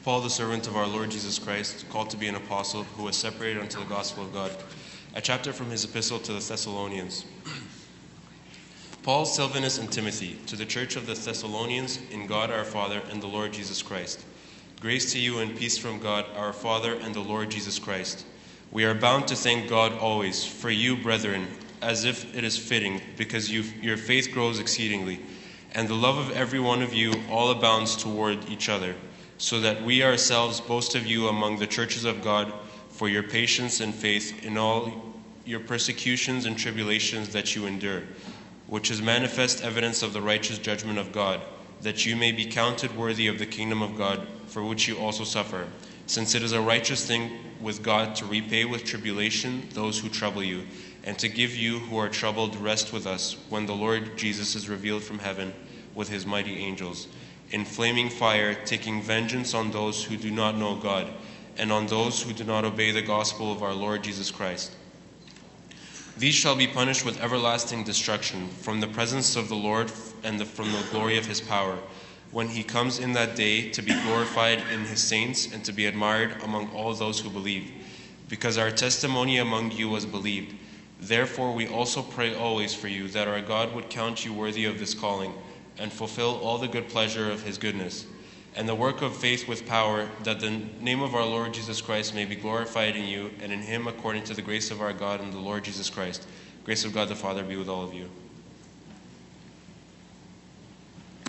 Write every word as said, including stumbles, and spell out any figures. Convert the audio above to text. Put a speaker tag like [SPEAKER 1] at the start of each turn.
[SPEAKER 1] Paul, the servant of our Lord Jesus Christ, called to be an apostle, who was separated unto the gospel of God. A chapter from his epistle to the Thessalonians. Paul, Silvanus, and Timothy, to the church of the Thessalonians, in God our Father and the Lord Jesus Christ. Grace to you and peace from God our Father and the Lord Jesus Christ. We are bound to thank God always for you, brethren, as if it is fitting, because you, your faith grows exceedingly, and the love of every one of you all abounds toward each other, so that we ourselves boast of you among the churches of God for your patience and faith in all your persecutions and tribulations that you endure, which is manifest evidence of the righteous judgment of God, that you may be counted worthy of the kingdom of God, for which you also suffer, since it is a righteous thing with God to repay with tribulation those who trouble you, and to give you who are troubled rest with us when the Lord Jesus is revealed from heaven with his mighty angels, in flaming fire, taking vengeance on those who do not know God, and on those who do not obey the gospel of our Lord Jesus Christ. These shall be punished with everlasting destruction from the presence of the Lord and the, from the glory of his power, when he comes in that day to be glorified in his saints and to be admired among all those who believe, because our testimony among you was believed. Therefore we also pray always for you, that our God would count you worthy of this calling, and fulfill all the good pleasure of his goodness, and the work of faith with power, that the name of our Lord Jesus Christ may be glorified in you, and in him according to the grace of our God and the Lord Jesus Christ. Grace of God the Father be with all of you.